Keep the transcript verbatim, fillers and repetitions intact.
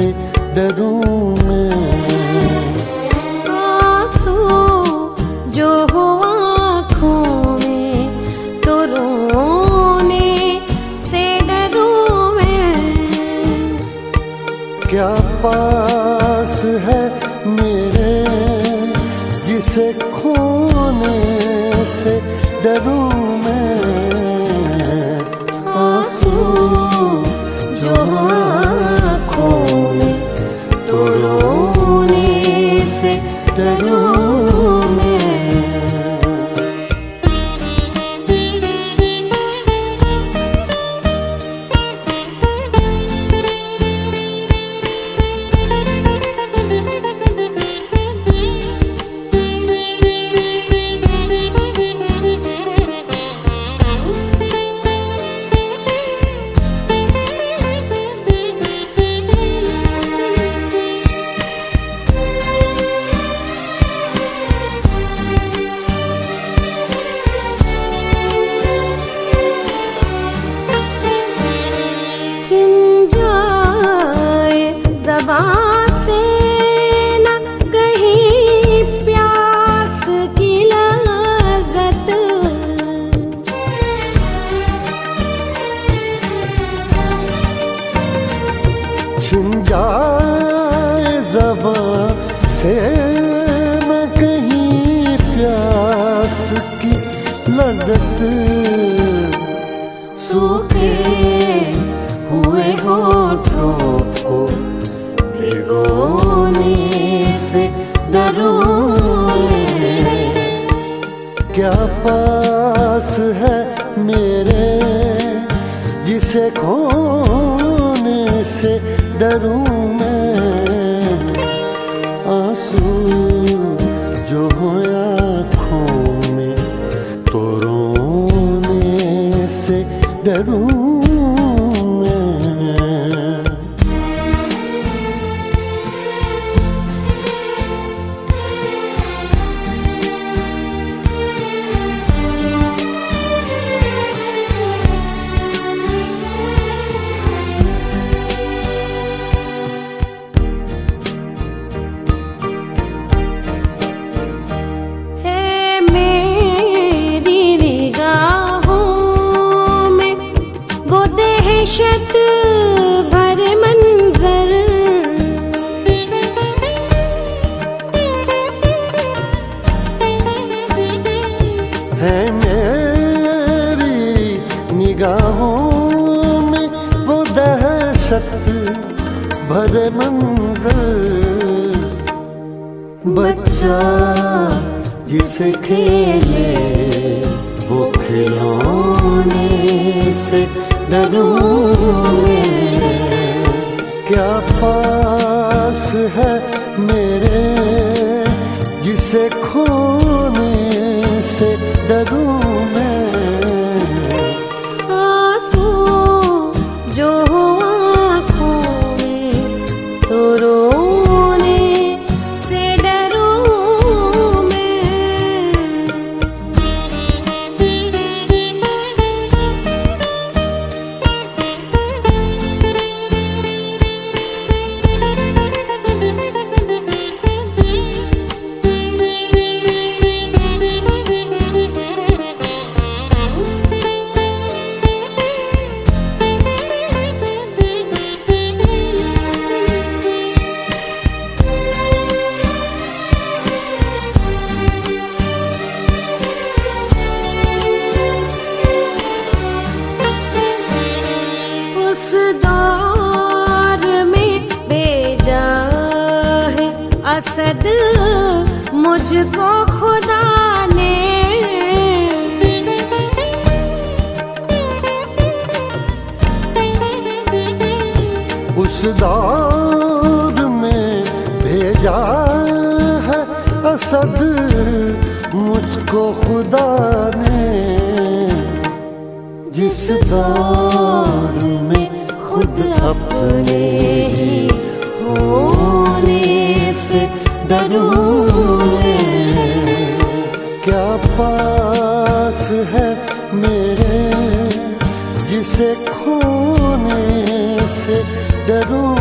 से डरूं मैं। आंसू जो हो आँखों में तो रोने से डरूं मैं। क्या पास है मेरे जिसे खोने से डरूं मैं। आंसू जो आँखों में तो रोने से डरूं मैं। ज़बां से न कहीं प्यास की लज़्ज़त, छिन जाए ज़बां से न कहीं प्यास की लज़्ज़त। सूखे हुए होठों को भिगोने से डरूं मैं। क्या पास है मेरे जिसे खोने से डरूं मैं। आंसू जो हो आँखों में तो रोने से डरूं मैं। दहशत भरे मंजर, है मेरी निगाहों में वो दहशत भरे मंजर। बच्चा जिसे खेले वो खिलौने से डरूं मैं। क्या पास है मेरे जिसे खोने से डरूं मैं। आंसू जो आँखों में तो रोने से डरूं मैं। उस दौर में भेजा है असद मुझको खुदा ने। उस दौर में भेजा है असद मुझको खुदा ने। जिस दौर में खुद अपने ही होने से डरूं मैं। क्या पास है मेरे जिसे खोने से डरूं